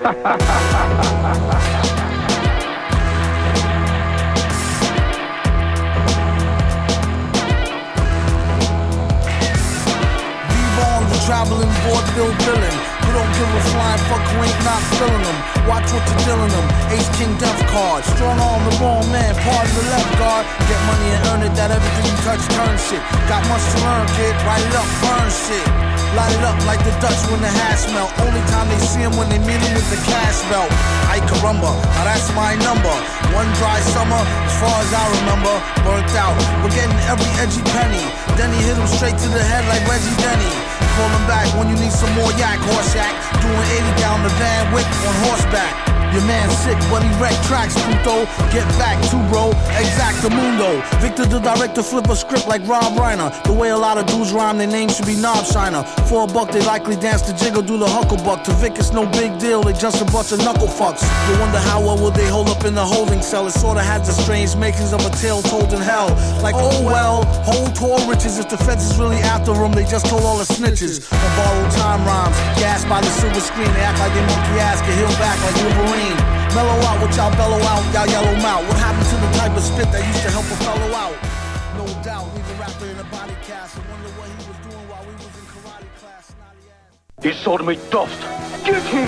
Traveling vaudeville villain. We don't give a flying fuck who ain't not feeling them. Watch what you're dealing them. Ace King Death card. Strong arm the wrong man. Pardon the left guard. Get money and earn it. That everything you touch turn shit. Got much to learn, kid. Write it up, burn shit. Light it up like the Dutch when the hash melt. Only time they see him when they meet him with the cash belt. I carumba, now that's my number. One dry summer, as far as I remember, burnt out. We're getting every edgy penny. Then he hit him straight to the head like Reggie Denny. Call him back when you need some more yak, horse yak. Doing 80 down the Van Wyck on horseback. Your man's sick, but he wrecked tracks, puto. Get back to bro, exactamundo. Victor the director flip a script like Rob Reiner. The way a lot of dudes rhyme, their name should be Knob Shiner. For $1, they likely dance the jiggle, do the hucklebuck. To Vic, it's no big deal, they just a bunch of knuckle fucks. You wonder how well would they hold up in the holding cell. It sorta has the strange makings of a tale told in hell. Like, oh well, hold tall riches. If the feds is really after them, they just told all the snitches. On borrowed time rhymes, gassed by the silver screen. They act like they monkey ass, get healed back like Wolverine. Mellow out what y'all bellow out, y'all yellow mouth. What happened to the type of spit that used to help a fellow out? No doubt, leave a rapper in a body cast and wonder what he was doing while we was in karate class. He sold me dust. Get him!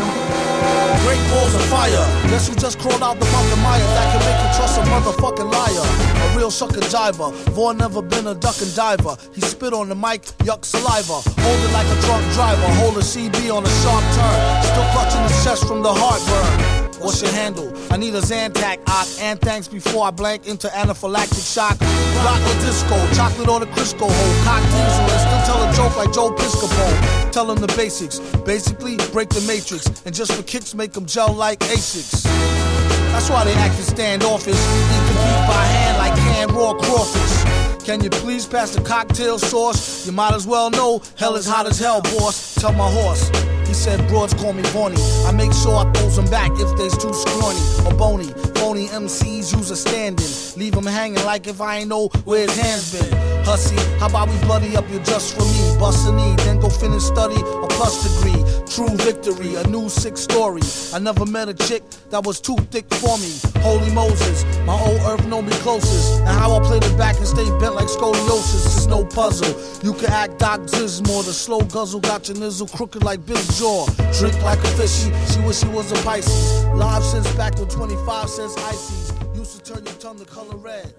Great balls of fire. Guess who just crawled out the Mount Maya that can make you trust a motherfucking liar? A real sucker jiver. Vaughn never been a duck and diver. He spit on the mic, yuck saliva. Hold it like a drunk driver. Hold a CB on a sharp turn. Still clutching his chest from the heartburn. What's your handle? I need a Zantac, and thanks before I blank into anaphylactic shock. Rock or disco, chocolate or the Crisco hole. Cock diesel and still tell a joke like Joe Piscopo. Tell them the basics. Basically, break the matrix. And just for kicks, make them gel like Asics. That's why they acting standoffish. Eat the beat by hand like canned raw crawfish. Can you please pass the cocktail sauce? You might as well know, hell is hot as hell, boss. Tell my horse. He said broads call me Boney. I make sure I throws them back if they's too scrawny or bony. Phony MCs use a stand-in. Leave them hanging like if I ain't know where his hands been. Hussy, how about we bloody up you just for me? Bust a knee, then go finish study a plus degree. True victory, a new sick story. I never met a chick that was too thick for me. Holy Moses, my old earth know me closest. And how I played it back and stay bent like scoliosis is no puzzle. You can act Doc Zizmore, the slow guzzle got your nizzle crooked like Bill's jaw. Drink like a fishy, she wish she was a Pisces. Live since back when 25 cents ices. Used to turn your tongue the color red.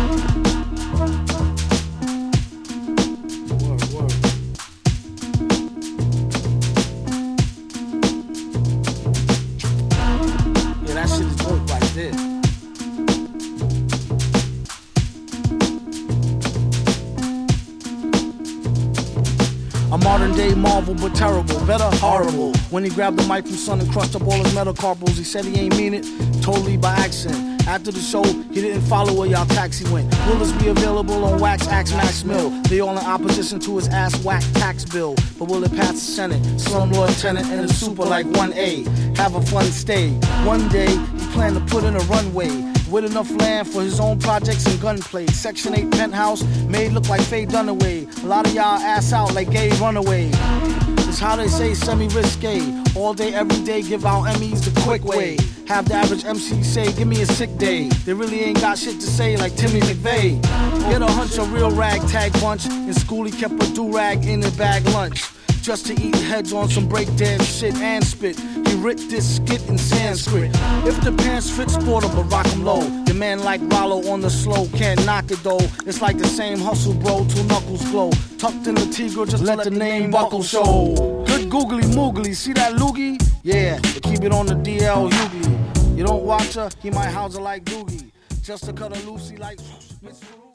Word. Yeah, that shit is dope right there. A modern day marvel, but terrible, better horrible. When he grabbed the mic from Son and crushed up all his metacarpals, he said he ain't mean it, totally by accident. After the show, he didn't follow where y'all taxi went. Will this be available on Wax, Axe, Max Mill? They all in opposition to his ass whack tax bill. But will it pass the Senate? Slumlord tenant and a super like 1A. Have a fun stay. One day, he planned to put in a runway with enough land for his own projects and gunplay. Section 8 penthouse made look like Faye Dunaway. A lot of y'all ass out like gay runaway. It's how they say semi-risque. All day, every day, give out Emmys the quick way. Have the average MC say, give me a sick day. They really ain't got shit to say like Timmy McVeigh. Get a hunch, a real ragtag bunch. In school, he kept a do-rag in his bag lunch. Just to eat heads on some breakdance shit and spit. He writ this skit in Sanskrit. If the pants fit, sport 'em, but rock 'em low. Your man like Rollo on the slow, can't knock it though. It's like the same hustle, bro, till knuckles glow. Tucked in the Tigre, just let the name buckle show. Good googly moogly, see that loogie? Yeah, but keep it on the DL Hughley. You don't watch her, he might house her like Doogie. Just to cut her loosey like Miss